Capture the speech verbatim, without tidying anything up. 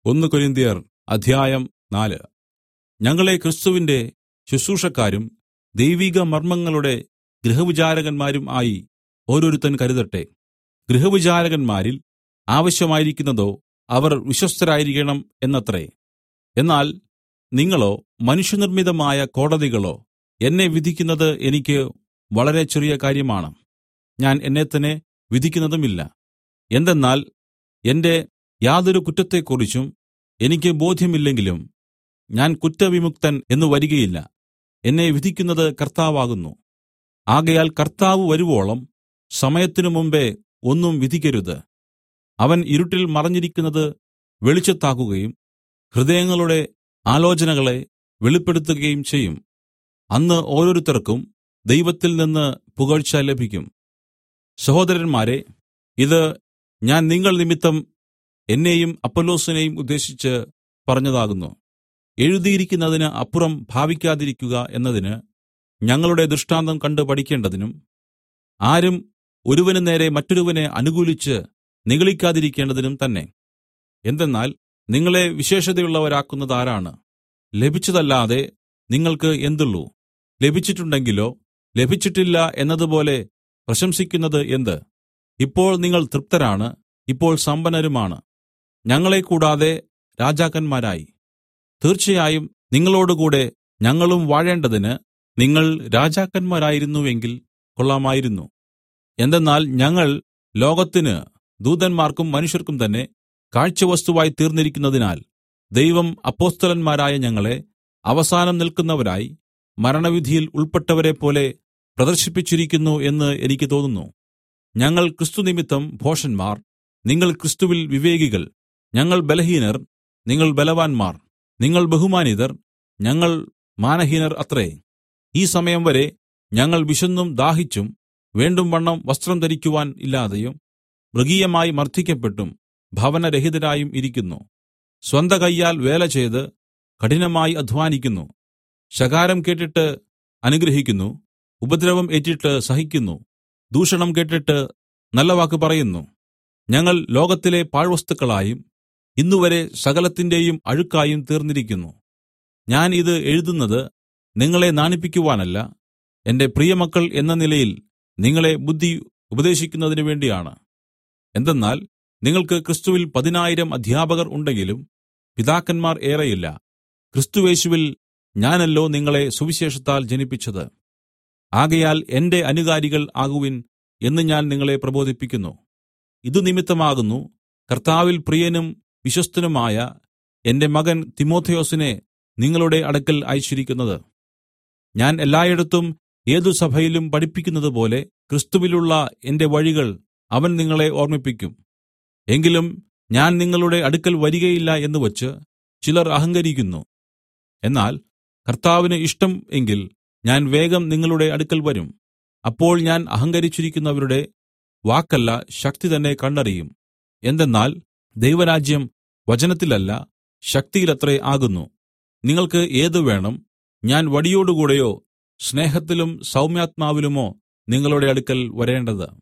ഒന്ന് കൊരിന്ത്യർ അധ്യായം നാല്. ഞങ്ങളെ ക്രിസ്തുവിന്റെ ശുശ്രൂഷക്കാരും ദൈവിക മർമ്മങ്ങളുടെ ഗൃഹവിചാരകന്മാരും ആയി ഓരോരുത്തൻ കരുതട്ടെ. ഗൃഹവിചാരകന്മാരിൽ ആവശ്യമായിരിക്കുന്നതോ അവർ വിശ്വസ്തരായിരിക്കണം എന്നത്രേ. എന്നാൽ നിങ്ങളോ മനുഷ്യനിർമ്മിതമായ കോടതികളോ? എന്നെ വിധിക്കുന്നത് എനിക്ക് വളരെ ചെറിയ കാര്യമാണ്. ഞാൻ എന്നെത്തന്നെ വിധിക്കുന്നതുമില്ല. എന്തെന്നാൽ എന്റെ യാതൊരു കുറ്റത്തെക്കുറിച്ചും എനിക്ക് ബോധ്യമില്ലെങ്കിലും ഞാൻ കുറ്റവിമുക്തൻ എന്നു വരികയില്ല. എന്നെ വിധിക്കുന്നത് കർത്താവാകുന്നു. ആകയാൽ കർത്താവ് വരുവോളം സമയത്തിനു മുമ്പെ ഒന്നും വിധിക്കരുത്. അവൻ ഇരുട്ടിൽ മറഞ്ഞിരിക്കുന്നത് വെളിച്ചത്താക്കുകയും ഹൃദയങ്ങളുടെ ആലോചനകളെ വെളിപ്പെടുത്തുകയും ചെയ്യും. അന്ന് ഓരോരുത്തർക്കും ദൈവത്തിൽ നിന്ന് പുകഴ്ച ലഭിക്കും. സഹോദരന്മാരേ, ഇത് ഞാൻ നിങ്ങൾ നിമിത്തം എന്നെയും അപ്പൊല്ലോസിനെയും ഉദ്ദേശിച്ച് പറഞ്ഞതാകുന്നു. എഴുതിയിരിക്കുന്നതിന് അപ്പുറം ഭാവിക്കാതിരിക്കുക എന്നതിന് ഞങ്ങളുടെ ദൃഷ്ടാന്തം കണ്ട് പഠിക്കേണ്ടതിനും ആരും ഒരുവന് നേരെ മറ്റൊരുവനെ അനുകൂലിച്ച് നിഗളിക്കാതിരിക്കേണ്ടതിനും തന്നെ. എന്തെന്നാൽ നിങ്ങളെ വിശേഷതയുള്ളവരാക്കുന്നതാരാണ്? ലഭിച്ചതല്ലാതെ നിങ്ങൾക്ക് എന്തുള്ളൂ? ലഭിച്ചിട്ടുണ്ടെങ്കിലോ ലഭിച്ചിട്ടില്ല എന്നതുപോലെ പ്രശംസിക്കുന്നത് എന്ത്? ഇപ്പോൾ നിങ്ങൾ തൃപ്തരാണ്, ഇപ്പോൾ സമ്പന്നരുമാണ്. ഞങ്ങളെ കൂടാതെ രാജാക്കന്മാരായി. തീർച്ചയായും നിങ്ങളോടുകൂടെ ഞങ്ങളും വാഴേണ്ടതിന് നിങ്ങൾ രാജാക്കന്മാരായിരുന്നുവെങ്കിൽ കൊള്ളാമായിരുന്നു. എന്തെന്നാൽ ഞങ്ങൾ ലോകത്തിന് ദൂതന്മാർക്കും മനുഷ്യർക്കും തന്നെ കാഴ്ചവസ്തുവായി തീർന്നിരിക്കുന്നതിനാൽ ദൈവം അപ്പൊസ്തലന്മാരായ ഞങ്ങളെ അവസാനം നിൽക്കുന്നവരായി മരണവിധിയിൽ ഉൾപ്പെട്ടവരെപ്പോലെ പ്രദർശിപ്പിച്ചിരിക്കുന്നു എന്ന് എനിക്ക് തോന്നുന്നു. ഞങ്ങൾ ക്രിസ്തുനിമിത്തം ഭോഷന്മാർ, നിങ്ങൾ ക്രിസ്തുവിൽ വിവേകികൾ. ഞങ്ങൾ ബലഹീനർ, നിങ്ങൾ ബലവാന്മാർ. നിങ്ങൾ ബഹുമാനിതർ, ഞങ്ങൾ മാനഹീനർ അത്രേ. ഈ സമയം വരെ ഞങ്ങൾ വിശന്നും ദാഹിച്ചും വേണ്ടുംവണ്ണം വസ്ത്രം ധരിക്കുവാൻ ഇല്ലാതെയും മൃഗീയമായി മർദ്ദിക്കപ്പെട്ടും ഭവനരഹിതരായും ഇരിക്കുന്നു. സ്വന്ത കയ്യാൽ വേല ചെയ്ത് കഠിനമായി അധ്വാനിക്കുന്നു. ശകാരം കേട്ടിട്ട് അനുഗ്രഹിക്കുന്നു, ഉപദ്രവം ഏറ്റിട്ട് സഹിക്കുന്നു, ദൂഷണം കേട്ടിട്ട് നല്ല വാക്ക് പറയുന്നു. ഞങ്ങൾ ലോകത്തിലെ പാഴ്വസ്തുക്കളായും ഇന്നുവരെ സകലത്തിന്റെയും അഴുക്കായും തീർന്നിരിക്കുന്നു. ഞാൻ ഇത് എഴുതുന്നത് നിങ്ങളെ നാണിപ്പിക്കുവാനല്ല, എന്റെ പ്രിയമക്കൾ എന്ന നിലയിൽ നിങ്ങളെ ബുദ്ധി ഉപദേശിക്കുന്നതിന് വേണ്ടിയാണ്. എന്തെന്നാൽ നിങ്ങൾക്ക് ക്രിസ്തുവിൽ പതിനായിരം അധ്യാപകർ ഉണ്ടെങ്കിലും പിതാക്കന്മാർ ഏറെയില്ല. ക്രിസ്തുയേശുവിൽ ഞാനല്ലോ നിങ്ങളെ സുവിശേഷത്താൽ ജനിപ്പിച്ചത്. ആകയാൽ എന്റെ അനുകാരികൾ ആകുവിൻ എന്ന് ഞാൻ നിങ്ങളെ പ്രബോധിപ്പിക്കുന്നു. ഇതു നിമിത്തമാകുന്നു കർത്താവിൽ പ്രിയനും വിശ്വസ്തനുമായ എന്റെ മകൻ തിമൊഥെയൊസിനെ നിങ്ങളുടെ അടുക്കൽ അയച്ചിരിക്കുന്നത്. ഞാൻ എല്ലായിടത്തും ഏതു സഭയിലും പഠിപ്പിക്കുന്നതുപോലെ ക്രിസ്തുവിലുള്ള എന്റെ വഴികൾ അവൻ നിങ്ങളെ ഓർമ്മിപ്പിക്കും. എങ്കിലും ഞാൻ നിങ്ങളുടെ അടുക്കൽ വരികയില്ല എന്നുവച്ച് ചിലർ അഹങ്കരിക്കുന്നു. എന്നാൽ കർത്താവിന് ഇഷ്ടം എങ്കിൽ ഞാൻ വേഗം നിങ്ങളുടെ അടുക്കൽ വരും. അപ്പോൾ ഞാൻ അഹങ്കരിച്ചിരിക്കുന്നവരുടെ വാക്കല്ല, ശക്തി തന്നെ കണ്ടറിയും. എന്തെന്നാൽ ദൈവരാജ്യം വചനത്തിലല്ല, ശക്തിയിലത്രേ ആകുന്നു. നിങ്ങൾക്ക് ഏത് വേണം? ഞാൻ വടിയോടുകൂടെയോ സ്നേഹത്തിലും സൗമ്യാത്മാവിലുമോ നിങ്ങളുടെ അടുക്കൽ വരേണ്ടത്?